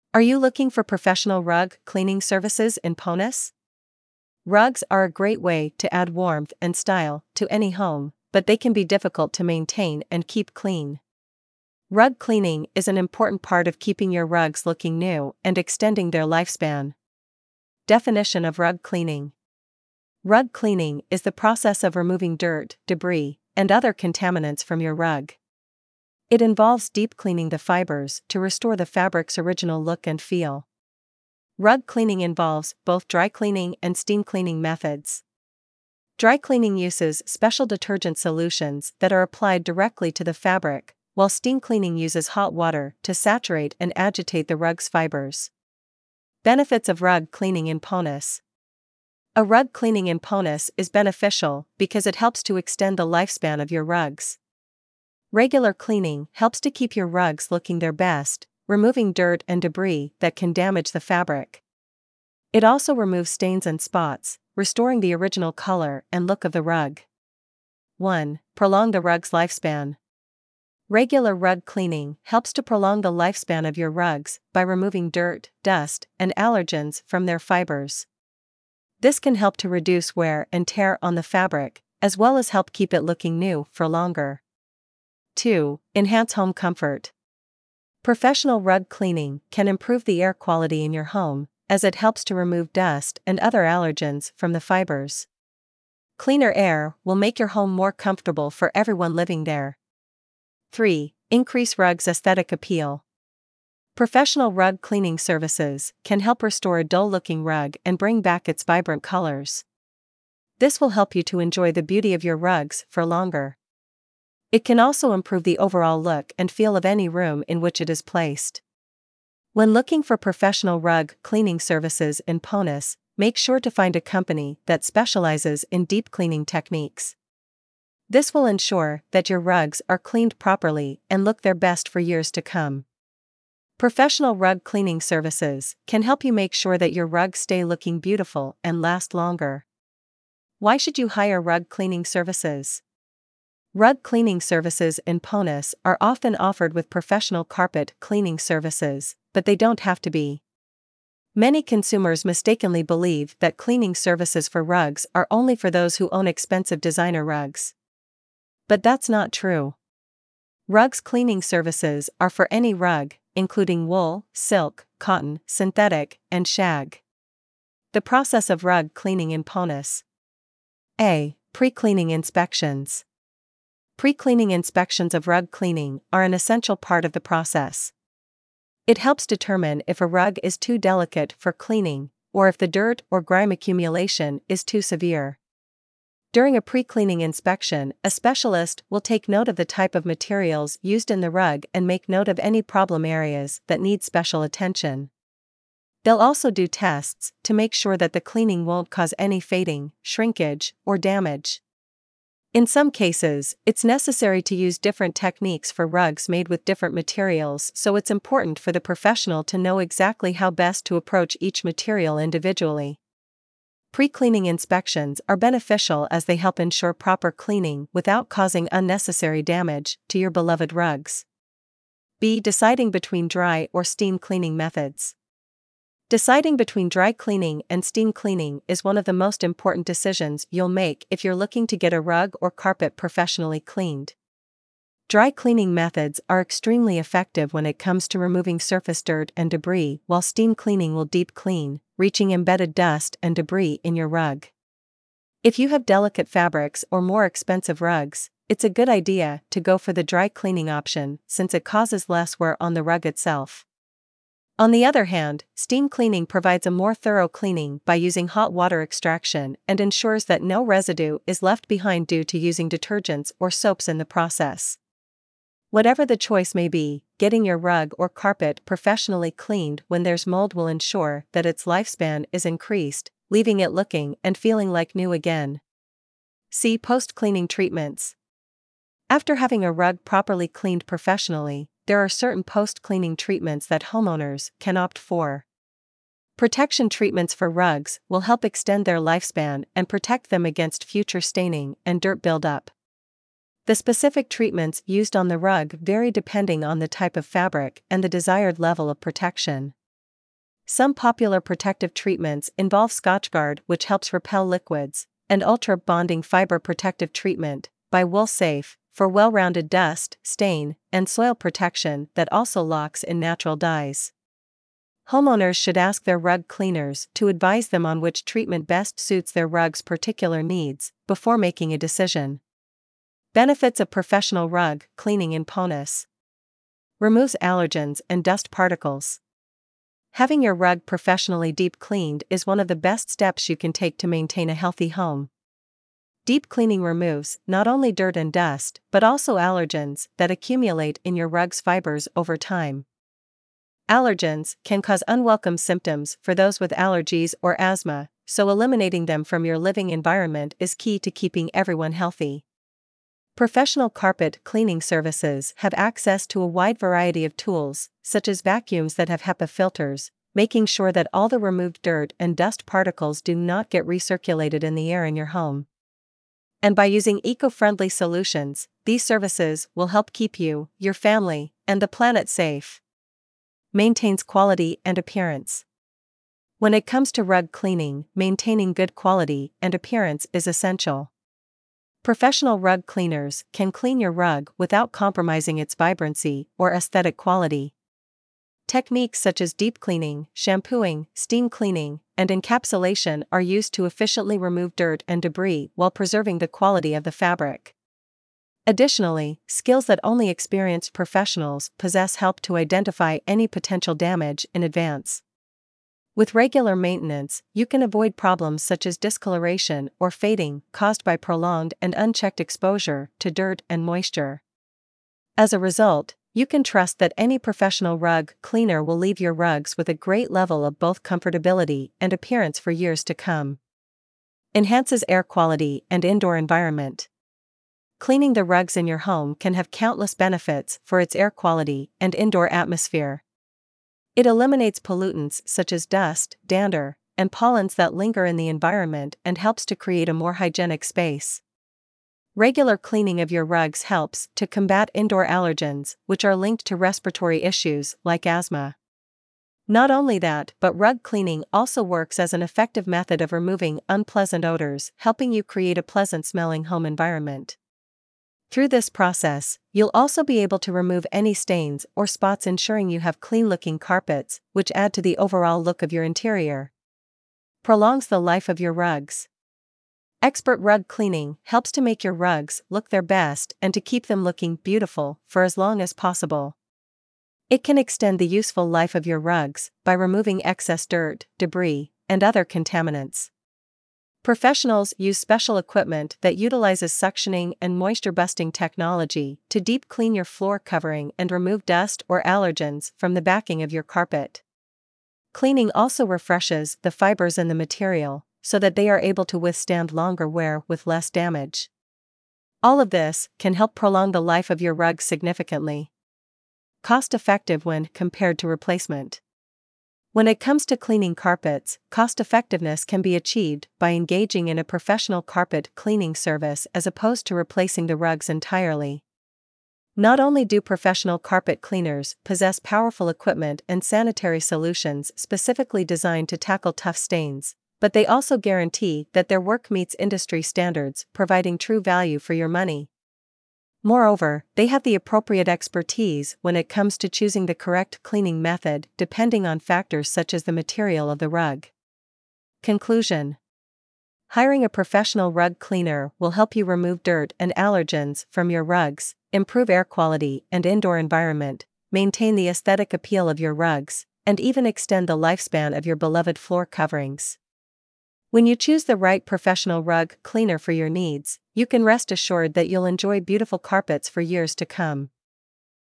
Are you looking for professional rug cleaning services in Ponus? Rugs are a great way to add warmth and style to any home, but they can be difficult to maintain and keep clean. Rug cleaning is an important part of keeping your rugs looking new and extending their lifespan. Definition of rug cleaning. Rug cleaning is the process of removing dirt, debris, and other contaminants from your rug. It involves deep cleaning the fibers to restore the fabric's original look and feel. Rug cleaning involves both dry cleaning and steam cleaning methods. Dry cleaning uses special detergent solutions that are applied directly to the fabric, while steam cleaning uses hot water to saturate and agitate the rug's fibers. Benefits of rug cleaning in Ponus. A rug cleaning in Ponus is beneficial because it helps to extend the lifespan of your rugs. Regular cleaning helps to keep your rugs looking their best, removing dirt and debris that can damage the fabric. It also removes stains and spots, restoring the original color and look of the rug. 1. Prolong the rug's lifespan. Regular rug cleaning helps to prolong the lifespan of your rugs by removing dirt, dust, and allergens from their fibers. This can help to reduce wear and tear on the fabric, as well as help keep it looking new for longer. 2. Enhance home comfort. Professional rug cleaning can improve the air quality in your home, as it helps to remove dust and other allergens from the fibers. Cleaner air will make your home more comfortable for everyone living there. 3. Increase rug's aesthetic appeal. Professional rug cleaning services can help restore a dull-looking rug and bring back its vibrant colors. This will help you to enjoy the beauty of your rugs for longer. It can also improve the overall look and feel of any room in which it is placed. When looking for professional rug cleaning services in Ponus, make sure to find a company that specializes in deep cleaning techniques. This will ensure that your rugs are cleaned properly and look their best for years to come. Professional rug cleaning services can help you make sure that your rugs stay looking beautiful and last longer. Why should you hire rug cleaning services? Rug cleaning services in Ponus are often offered with professional carpet cleaning services, but they don't have to be. Many consumers mistakenly believe that cleaning services for rugs are only for those who own expensive designer rugs. But that's not true. Rugs cleaning services are for any rug, including wool, silk, cotton, synthetic, and shag. The process of rug cleaning in Ponus. A. Pre-cleaning inspections. Pre-cleaning inspections of rug cleaning are an essential part of the process. It helps determine if a rug is too delicate for cleaning, or if the dirt or grime accumulation is too severe. During a pre-cleaning inspection, a specialist will take note of the type of materials used in the rug and make note of any problem areas that need special attention. They'll also do tests to make sure that the cleaning won't cause any fading, shrinkage, or damage. In some cases, it's necessary to use different techniques for rugs made with different materials, so it's important for the professional to know exactly how best to approach each material individually. Pre-cleaning inspections are beneficial as they help ensure proper cleaning without causing unnecessary damage to your beloved rugs. B. Deciding between dry or steam cleaning methods. Deciding between dry cleaning and steam cleaning is one of the most important decisions you'll make if you're looking to get a rug or carpet professionally cleaned. Dry cleaning methods are extremely effective when it comes to removing surface dirt and debris, while steam cleaning will deep clean, reaching embedded dust and debris in your rug. If you have delicate fabrics or more expensive rugs, it's a good idea to go for the dry cleaning option since it causes less wear on the rug itself. On the other hand, steam cleaning provides a more thorough cleaning by using hot water extraction and ensures that no residue is left behind due to using detergents or soaps in the process. Whatever the choice may be, getting your rug or carpet professionally cleaned when there's mold will ensure that its lifespan is increased, leaving it looking and feeling like new again. See post-cleaning treatments. After having a rug properly cleaned professionally, there are certain post-cleaning treatments that homeowners can opt for. Protection treatments for rugs will help extend their lifespan and protect them against future staining and dirt buildup. The specific treatments used on the rug vary depending on the type of fabric and the desired level of protection. Some popular protective treatments involve Scotchgard, which helps repel liquids, and Ultra Bonding Fiber Protective Treatment by Woolsafe for well-rounded dust, stain, and soil protection that also locks in natural dyes. Homeowners should ask their rug cleaners to advise them on which treatment best suits their rug's particular needs before making a decision. Benefits of professional rug cleaning in Ponus: removes allergens and dust particles. Having your rug professionally deep cleaned is one of the best steps you can take to maintain a healthy home. Deep cleaning removes not only dirt and dust, but also allergens that accumulate in your rug's fibers over time. Allergens can cause unwelcome symptoms for those with allergies or asthma, so eliminating them from your living environment is key to keeping everyone healthy. Professional carpet cleaning services have access to a wide variety of tools, such as vacuums that have HEPA filters, making sure that all the removed dirt and dust particles do not get recirculated in the air in your home. And by using eco-friendly solutions, these services will help keep you, your family, and the planet safe. Maintains quality and appearance. When it comes to rug cleaning, maintaining good quality and appearance is essential. Professional rug cleaners can clean your rug without compromising its vibrancy or aesthetic quality. Techniques such as deep cleaning, shampooing, steam cleaning, and encapsulation are used to efficiently remove dirt and debris while preserving the quality of the fabric. Additionally, skills that only experienced professionals possess help to identify any potential damage in advance. With regular maintenance, you can avoid problems such as discoloration or fading caused by prolonged and unchecked exposure to dirt and moisture. As a result, you can trust that any professional rug cleaner will leave your rugs with a great level of both comfortability and appearance for years to come. Enhances air quality and indoor environment. Cleaning the rugs in your home can have countless benefits for its air quality and indoor atmosphere. It eliminates pollutants such as dust, dander, and pollens that linger in the environment and helps to create a more hygienic space. Regular cleaning of your rugs helps to combat indoor allergens, which are linked to respiratory issues like asthma. Not only that, but rug cleaning also works as an effective method of removing unpleasant odors, helping you create a pleasant-smelling home environment. Through this process, you'll also be able to remove any stains or spots, ensuring you have clean-looking carpets, which add to the overall look of your interior. Prolongs the life of your rugs. Expert rug cleaning helps to make your rugs look their best and to keep them looking beautiful for as long as possible. It can extend the useful life of your rugs by removing excess dirt, debris, and other contaminants. Professionals use special equipment that utilizes suctioning and moisture-busting technology to deep clean your floor covering and remove dust or allergens from the backing of your carpet. Cleaning also refreshes the fibers in the material, so that they are able to withstand longer wear with less damage. All of this can help prolong the life of your rug significantly. Cost-effective when compared to replacement. When it comes to cleaning carpets, cost-effectiveness can be achieved by engaging in a professional carpet cleaning service as opposed to replacing the rugs entirely. Not only do professional carpet cleaners possess powerful equipment and sanitary solutions specifically designed to tackle tough stains, but they also guarantee that their work meets industry standards, providing true value for your money. Moreover, they have the appropriate expertise when it comes to choosing the correct cleaning method depending on factors such as the material of the rug. Conclusion: hiring a professional rug cleaner will help you remove dirt and allergens from your rugs, improve air quality and indoor environment, maintain the aesthetic appeal of your rugs, and even extend the lifespan of your beloved floor coverings. When you choose the right professional rug cleaner for your needs, you can rest assured that you'll enjoy beautiful carpets for years to come.